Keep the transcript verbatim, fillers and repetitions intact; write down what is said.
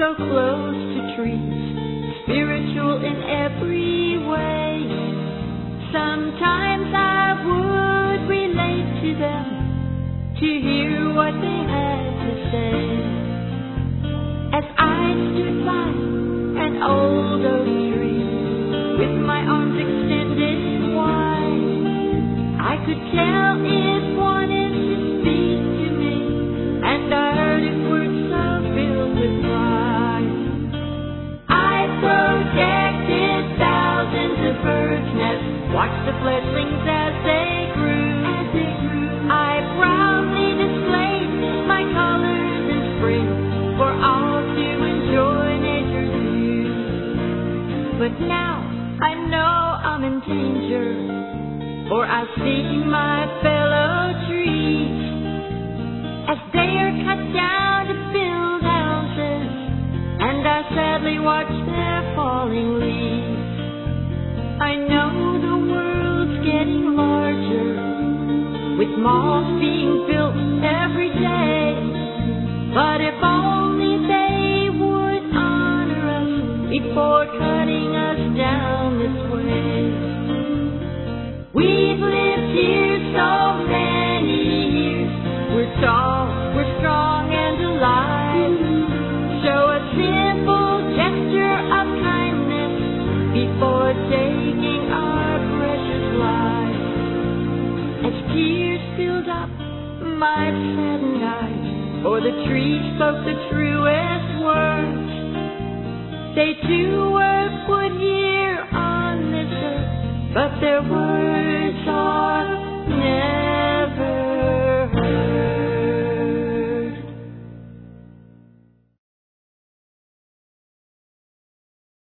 so close to trees, spiritual in every way. Sometimes I would relate to them to hear what they had to say. As I stood by an old oak tree with my arms extended wide, I could tell it wanted to speak to me, and I heard its words so filled with pride. I protected thousands of birds' nests, watched the fledglings as they grew. As they grew, I proudly displayed my colors in spring for all to enjoy nature's view. But now I know I'm in danger, for I see my fellow trees as they are cut down to build houses, and I sadly watch their falling leaves. I know the world's getting larger, with malls being built every day, but if only they would honor us before cutting us down this way. We've lived here so many years, we're tall, we're strong and alive. Show a simple gesture of kindness before taking our precious lives. As tears filled up my saddened eyes, for the tree spoke the truest words. They too were put here on this earth, but their words